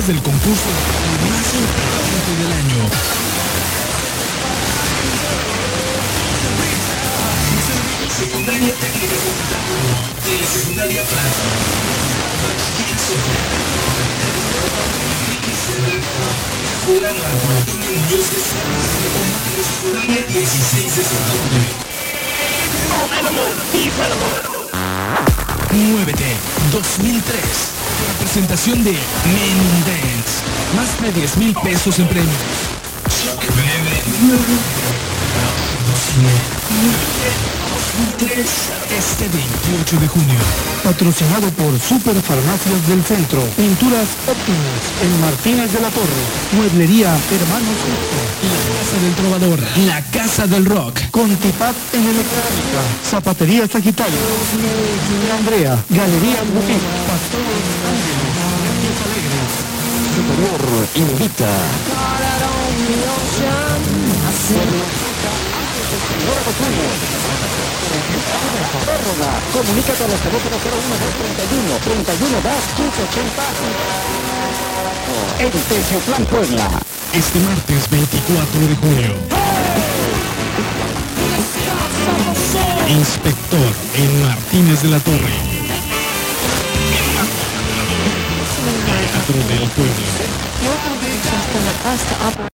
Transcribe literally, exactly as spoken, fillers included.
del concurso más importante del año. Secundaria técnica de la secundaria Plaza. Escuela Marco Antonio Muñoz de Secundaria dieciséis de septiembre. Muévete dos mil tres. La presentación de Men in Dance. Más de diez mil pesos en premios. Este veintiocho de junio. Patrocinado por Superfarmacias del Centro. Pinturas óptimas en Martínez de la Torre. Mueblería Hermanos Justo. La Casa del Trovador. La Casa del Rock. Contipat en electrónica. Zapatería Sagitario. Andrea. Galería Boutique. Pastores Ángeles. Reyes Alegres. Superior invita. Prórroga. Comunícate a los teléfonos cero uno dos treinta y uno, treinta y uno dos, quince ochenta. El Teciutlán Puebla. Este martes veinticuatro de junio. Inspector en Martínez de la Torre. Teatro del Pueblo.